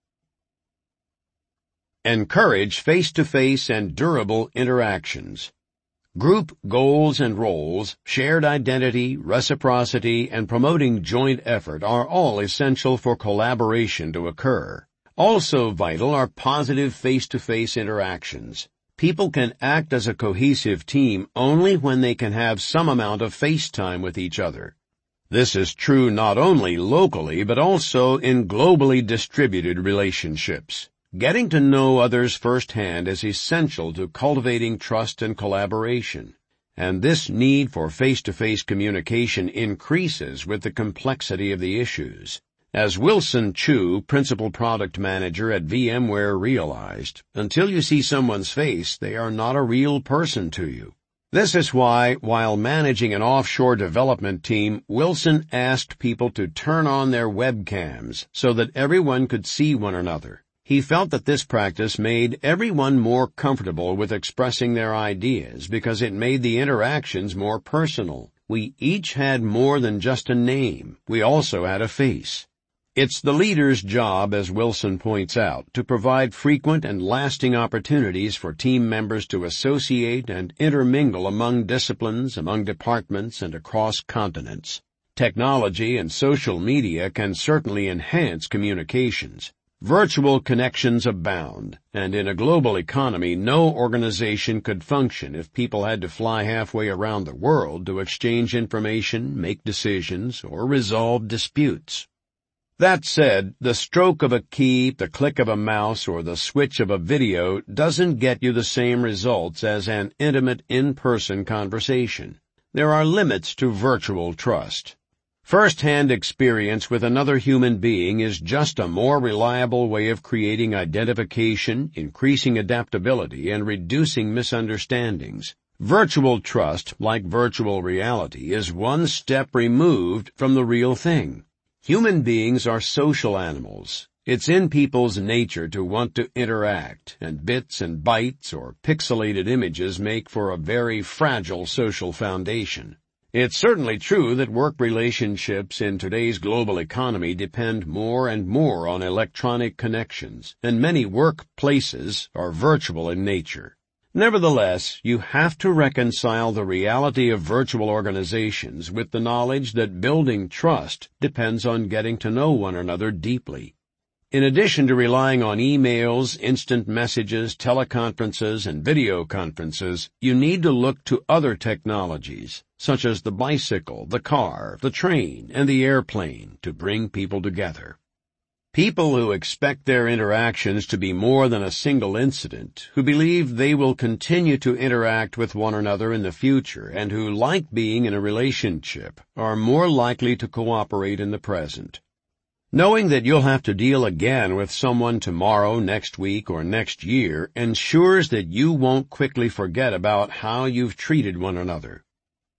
Encourage face-to-face and durable interactions. Group goals and roles, shared identity, reciprocity, and promoting joint effort are all essential for collaboration to occur. Also vital are positive face-to-face interactions. People can act as a cohesive team only when they can have some amount of face time with each other. This is true not only locally but also in globally distributed relationships. Getting to know others firsthand is essential to cultivating trust and collaboration, and this need for face-to-face communication increases with the complexity of the issues. As Wilson Chu, Principal Product Manager at VMware, realized, until you see someone's face, they are not a real person to you. This is why, while managing an offshore development team, Wilson asked people to turn on their webcams so that everyone could see one another. He felt that this practice made everyone more comfortable with expressing their ideas because it made the interactions more personal. We each had more than just a name. We also had a face. It's the leader's job, as Wilson points out, to provide frequent and lasting opportunities for team members to associate and intermingle among disciplines, among departments, and across continents. Technology and social media can certainly enhance communications. Virtual connections abound, and in a global economy, no organization could function if people had to fly halfway around the world to exchange information, make decisions, or resolve disputes. That said, the stroke of a key, the click of a mouse, or the switch of a video doesn't get you the same results as an intimate, in-person conversation. There are limits to virtual trust. First-hand experience with another human being is just a more reliable way of creating identification, increasing adaptability, and reducing misunderstandings. Virtual trust, like virtual reality, is one step removed from the real thing. Human beings are social animals. It's in people's nature to want to interact, and bits and bytes or pixelated images make for a very fragile social foundation. It's certainly true that work relationships in today's global economy depend more and more on electronic connections, and many workplaces are virtual in nature. Nevertheless, you have to reconcile the reality of virtual organizations with the knowledge that building trust depends on getting to know one another deeply. In addition to relying on emails, instant messages, teleconferences, and video conferences, you need to look to other technologies, such as the bicycle, the car, the train, and the airplane, to bring people together. People who expect their interactions to be more than a single incident, who believe they will continue to interact with one another in the future, and who like being in a relationship, are more likely to cooperate in the present. Knowing that you'll have to deal again with someone tomorrow, next week, or next year ensures that you won't quickly forget about how you've treated one another.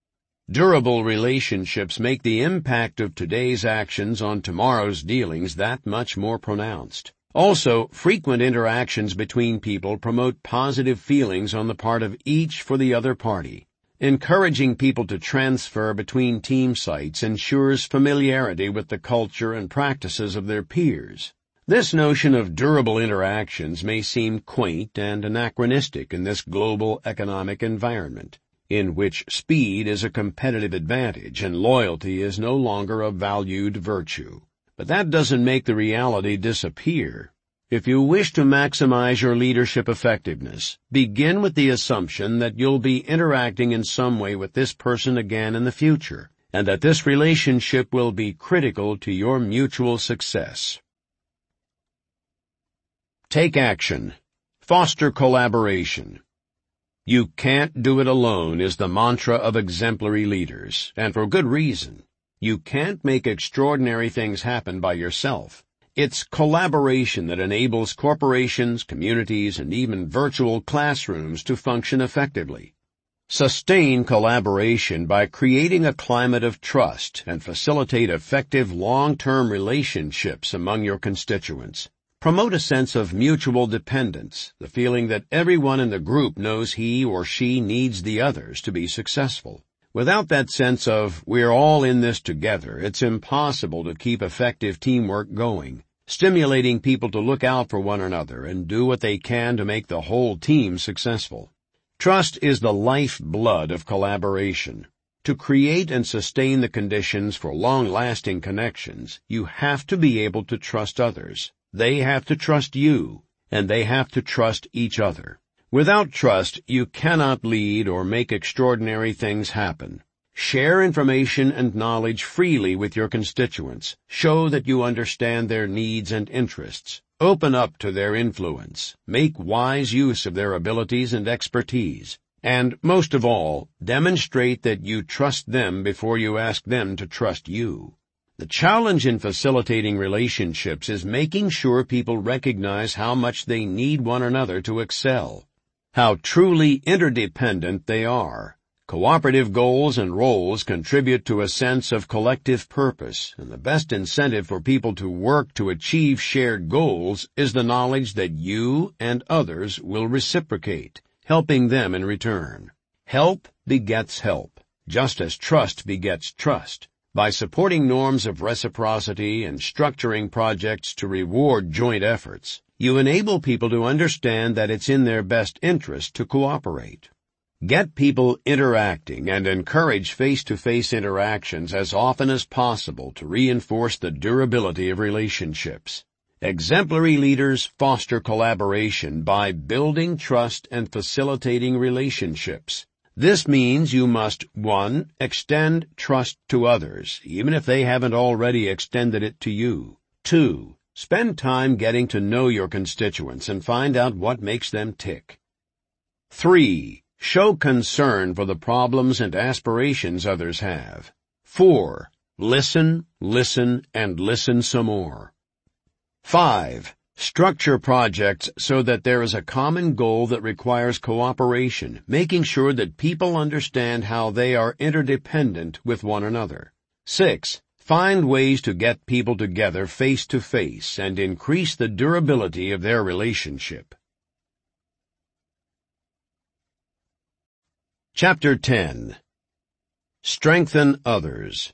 Durable relationships make the impact of today's actions on tomorrow's dealings that much more pronounced. Also, frequent interactions between people promote positive feelings on the part of each for the other party. Encouraging people to transfer between team sites ensures familiarity with the culture and practices of their peers. This notion of durable interactions may seem quaint and anachronistic in this global economic environment, in which speed is a competitive advantage and loyalty is no longer a valued virtue. But that doesn't make the reality disappear. If you wish to maximize your leadership effectiveness, begin with the assumption that you'll be interacting in some way with this person again in the future, and that this relationship will be critical to your mutual success. Take action. Foster collaboration. You can't do it alone is the mantra of exemplary leaders, and for good reason. You can't make extraordinary things happen by yourself. It's collaboration that enables corporations, communities, and even virtual classrooms to function effectively. Sustain collaboration by creating a climate of trust and facilitate effective long-term relationships among your constituents. Promote a sense of mutual dependence, the feeling that everyone in the group knows he or she needs the others to be successful. Without that sense of, we're all in this together, it's impossible to keep effective teamwork going, stimulating people to look out for one another and do what they can to make the whole team successful. Trust is the lifeblood of collaboration. To create and sustain the conditions for long-lasting connections, you have to be able to trust others. They have to trust you, and they have to trust each other. Without trust, you cannot lead or make extraordinary things happen. Share information and knowledge freely with your constituents. Show that you understand their needs and interests. Open up to their influence. Make wise use of their abilities and expertise. And, most of all, demonstrate that you trust them before you ask them to trust you. The challenge in facilitating relationships is making sure people recognize how much they need one another to excel, how truly interdependent they are. Cooperative goals and roles contribute to a sense of collective purpose, and the best incentive for people to work to achieve shared goals is the knowledge that you and others will reciprocate, helping them in return. Help begets help, just as trust begets trust. By supporting norms of reciprocity and structuring projects to reward joint efforts, you enable people to understand that it's in their best interest to cooperate. Get people interacting and encourage face-to-face interactions as often as possible to reinforce the durability of relationships. Exemplary leaders foster collaboration by building trust and facilitating relationships. This means you must, one, extend trust to others, even if they haven't already extended it to you. Two, spend time getting to know your constituents and find out what makes them tick. Three, show concern for the problems and aspirations others have. Four, listen, listen, and listen some more. Five, structure projects so that there is a common goal that requires cooperation, making sure that people understand how they are interdependent with one another. Six, find ways to get people together face to face and increase the durability of their relationship. Chapter ten. Strengthen Others.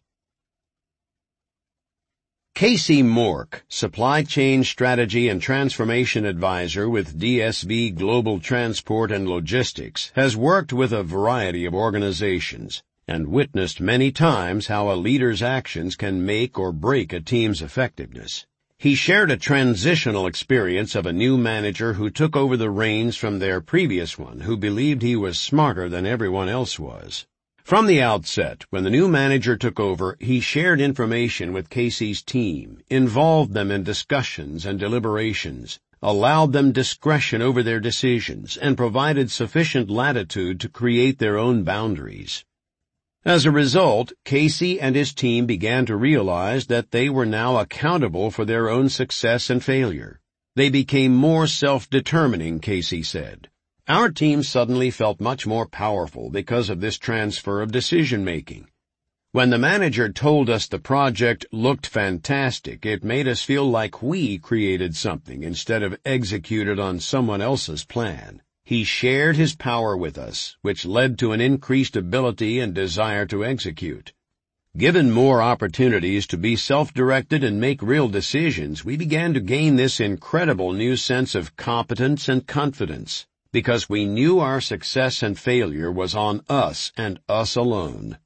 Casey Mork, Supply Chain Strategy and Transformation Advisor with D S V Global Transport and Logistics, has worked with a variety of organizations and witnessed many times how a leader's actions can make or break a team's effectiveness. He shared a transitional experience of a new manager who took over the reins from their previous one, who believed he was smarter than everyone else was. From the outset, when the new manager took over, he shared information with Casey's team, involved them in discussions and deliberations, allowed them discretion over their decisions, and provided sufficient latitude to create their own boundaries. As a result, Casey and his team began to realize that they were now accountable for their own success and failure. They became more self-determining, Casey said. Our team suddenly felt much more powerful because of this transfer of decision-making. When the manager told us the project looked fantastic, it made us feel like we created something instead of executed on someone else's plan. He shared his power with us, which led to an increased ability and desire to execute. Given more opportunities to be self-directed and make real decisions, we began to gain this incredible new sense of competence and confidence, because we knew our success and failure was on us and us alone.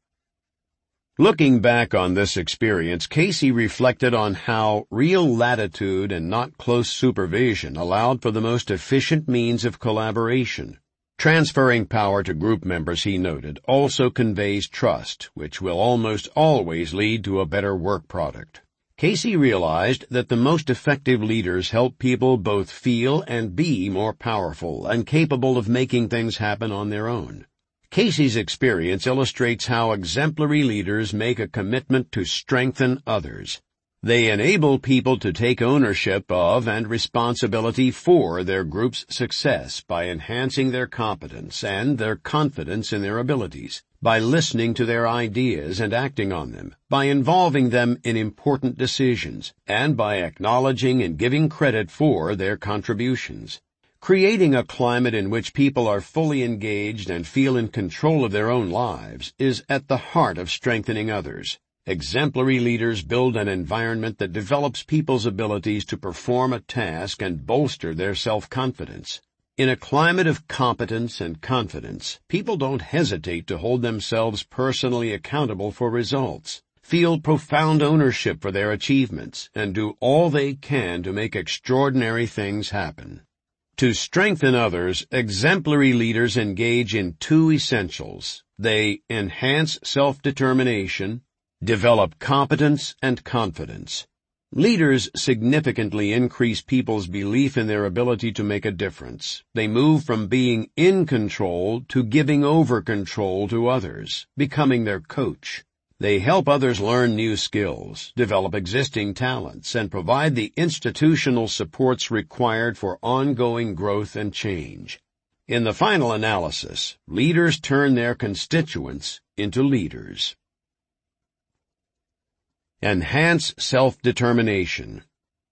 Looking back on this experience, Casey reflected on how real latitude and not close supervision allowed for the most efficient means of collaboration. Transferring power to group members, he noted, also conveys trust, which will almost always lead to a better work product. Casey realized that the most effective leaders help people both feel and be more powerful and capable of making things happen on their own. Casey's experience illustrates how exemplary leaders make a commitment to strengthen others. They enable people to take ownership of and responsibility for their group's success by enhancing their competence and their confidence in their abilities, by listening to their ideas and acting on them, by involving them in important decisions, and by acknowledging and giving credit for their contributions. Creating a climate in which people are fully engaged and feel in control of their own lives is at the heart of strengthening others. Exemplary leaders build an environment that develops people's abilities to perform a task and bolster their self-confidence. In a climate of competence and confidence, people don't hesitate to hold themselves personally accountable for results, feel profound ownership for their achievements, and do all they can to make extraordinary things happen. To strengthen others, exemplary leaders engage in two essentials. They enhance self-determination, develop competence and confidence. Leaders significantly increase people's belief in their ability to make a difference. They move from being in control to giving over control to others, becoming their coach. They help others learn new skills, develop existing talents, and provide the institutional supports required for ongoing growth and change. In the final analysis, leaders turn their constituents into leaders. Enhance self-determination.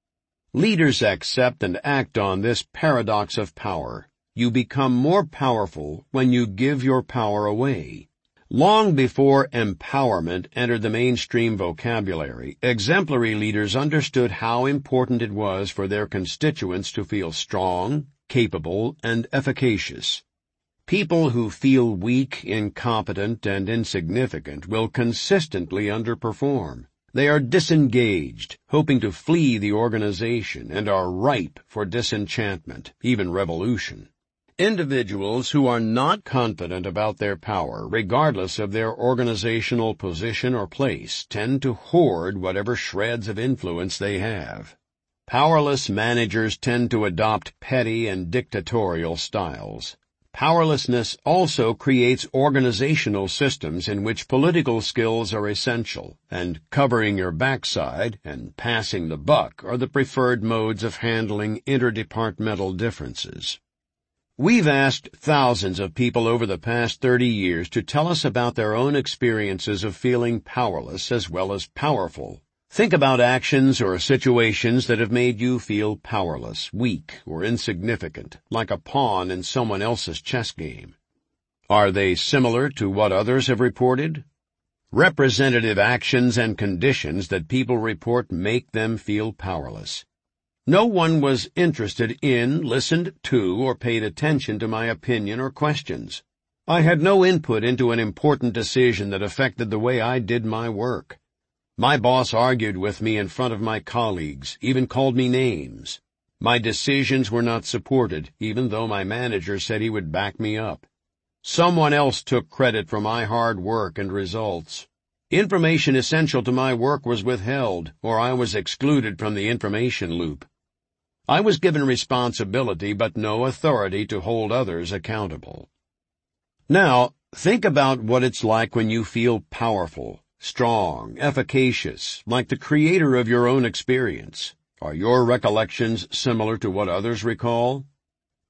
Leaders accept and act on this paradox of power. You become more powerful when you give your power away. Long before empowerment entered the mainstream vocabulary, exemplary leaders understood how important it was for their constituents to feel strong, capable, and efficacious. People who feel weak, incompetent, and insignificant will consistently underperform. They are disengaged, hoping to flee the organization, and are ripe for disenchantment, even revolution. Individuals who are not confident about their power, regardless of their organizational position or place, tend to hoard whatever shreds of influence they have. Powerless managers tend to adopt petty and dictatorial styles. Powerlessness also creates organizational systems in which political skills are essential, and covering your backside and passing the buck are the preferred modes of handling interdepartmental differences. We've asked thousands of people over the past thirty years to tell us about their own experiences of feeling powerless as well as powerful. Think about actions or situations that have made you feel powerless, weak, or insignificant, like a pawn in someone else's chess game. Are they similar to what others have reported? Representative actions and conditions that people report make them feel powerless. No one was interested in, listened to, or paid attention to my opinion or questions. I had no input into an important decision that affected the way I did my work. My boss argued with me in front of my colleagues, even called me names. My decisions were not supported, even though my manager said he would back me up. Someone else took credit for my hard work and results. Information essential to my work was withheld, or I was excluded from the information loop. I was given responsibility but no authority to hold others accountable. Now, think about what it's like when you feel powerful, strong, efficacious, like the creator of your own experience. Are your recollections similar to what others recall?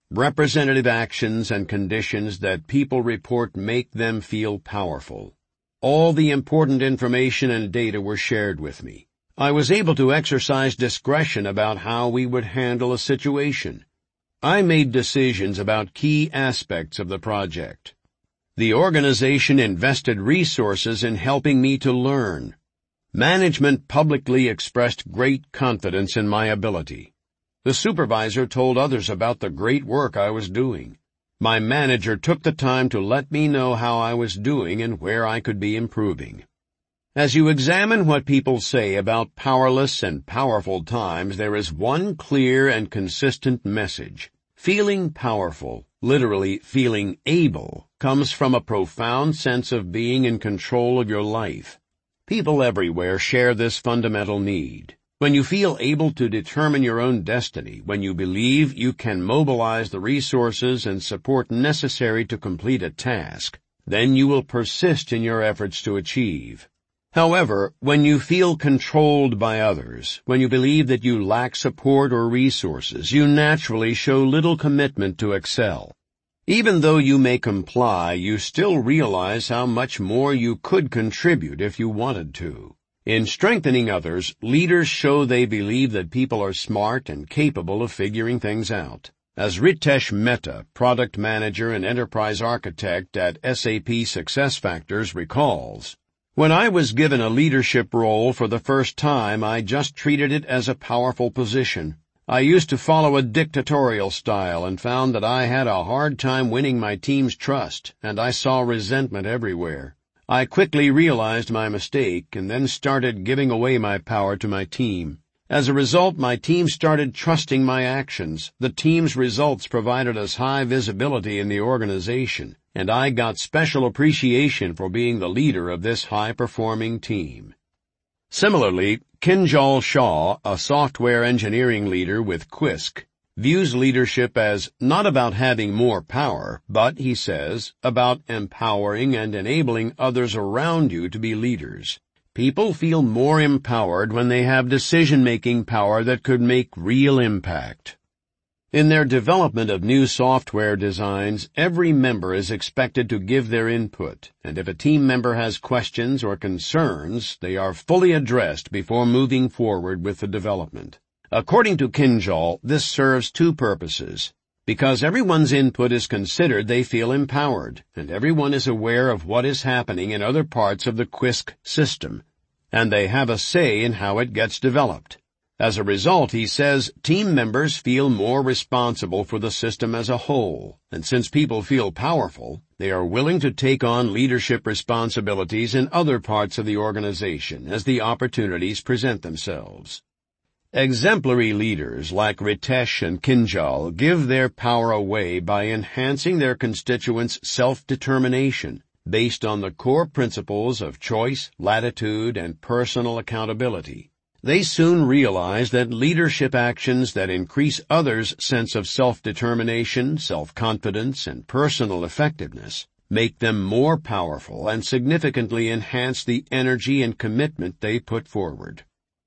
representative actions and conditions that people report make them feel powerful. All the important information and data were shared with me. I was able to exercise discretion about how we would handle a situation. I made decisions about key aspects of the project. The organization invested resources in helping me to learn. Management publicly expressed great confidence in my ability. The supervisor told others about the great work I was doing. My manager took the time to let me know how I was doing and where I could be improving. As you examine what people say about powerless and powerful times, there is one clear and consistent message. Feeling powerful, literally feeling able, comes from a profound sense of being in control of your life. People everywhere share this fundamental need. When you feel able to determine your own destiny, when you believe you can mobilize the resources and support necessary to complete a task, then you will persist in your efforts to achieve. However, when you feel controlled by others, when you believe that you lack support or resources, you naturally show little commitment to excel. Even though you may comply, you still realize how much more you could contribute if you wanted to. In strengthening others, leaders show they believe that people are smart and capable of figuring things out. As Ritesh Mehta, product manager and enterprise architect at S A P SuccessFactors, recalls, "When I was given a leadership role for the first time, I just treated it as a powerful position. I used to follow a dictatorial style and found that I had a hard time winning my team's trust, and I saw resentment everywhere. I quickly realized my mistake and then started giving away my power to my team. As a result, my team started trusting my actions. The team's results provided us high visibility in the organization, and I got special appreciation for being the leader of this high-performing team." Similarly, Kinjal Shah, a software engineering leader with Quisk, views leadership as not about having more power, but, he says, about empowering and enabling others around you to be leaders. People feel more empowered when they have decision-making power that could make real impact. In their development of new software designs, every member is expected to give their input, and if a team member has questions or concerns, they are fully addressed before moving forward with the development. According to Kinjal, this serves two purposes. Because everyone's input is considered, they feel empowered, and everyone is aware of what is happening in other parts of the Quisk system, and they have a say in how it gets developed. As a result, he says, team members feel more responsible for the system as a whole, and since people feel powerful, they are willing to take on leadership responsibilities in other parts of the organization as the opportunities present themselves. Exemplary leaders like Ritesh and Kinjal give their power away by enhancing their constituents' self-determination based on the core principles of choice, latitude, and personal accountability. They soon realize that leadership actions that increase others' sense of self-determination, self-confidence, and personal effectiveness make them more powerful and significantly enhance the energy and commitment they put forward.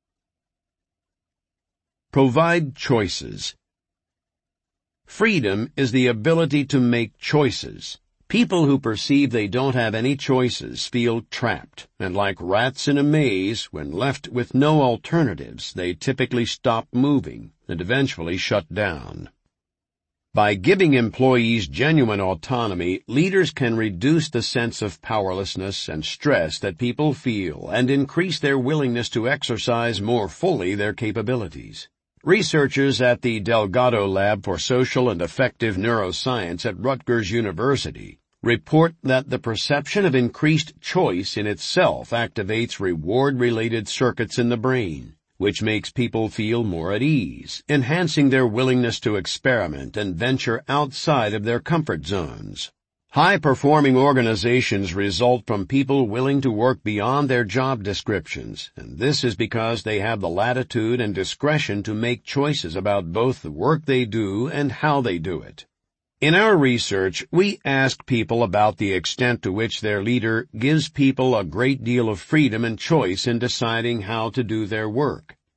Provide choices. Freedom is the ability to make choices. People who perceive they don't have any choices feel trapped, and like rats in a maze, when left with no alternatives, they typically stop moving and eventually shut down. By giving employees genuine autonomy, leaders can reduce the sense of powerlessness and stress that people feel and increase their willingness to exercise more fully their capabilities. Researchers at the Delgado Lab for Social and Affective Neuroscience at Rutgers University report that the perception of increased choice in itself activates reward-related circuits in the brain, which makes people feel more at ease, enhancing their willingness to experiment and venture outside of their comfort zones. High-performing organizations result from people willing to work beyond their job descriptions, and this is because they have the latitude and discretion to make choices about both the work they do and how they do it. In our research, we asked people about the extent to which their leader gives people a great deal of freedom and choice in deciding how to do their work.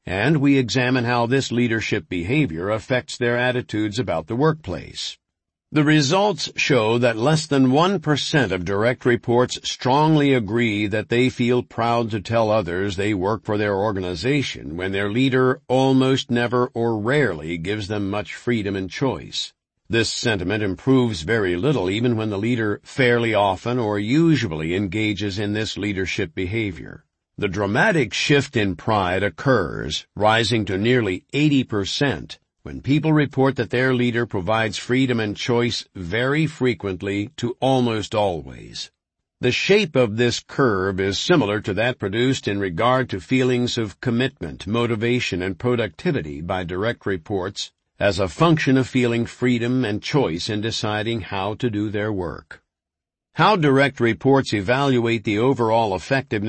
and we examine how this leadership behavior affects their attitudes about the workplace. The results show that less than one percent of direct reports strongly agree that they feel proud to tell others they work for their organization when their leader almost never or rarely gives them much freedom and choice. This sentiment improves very little even when the leader fairly often or usually engages in this leadership behavior. The dramatic shift in pride occurs, rising to nearly eighty percent, when people report that their leader provides freedom and choice very frequently to almost always. The shape of this curve is similar to that produced in regard to feelings of commitment, motivation, and productivity by direct reports as a function of feeling freedom and choice in deciding how to do their work. How direct reports evaluate the overall effectiveness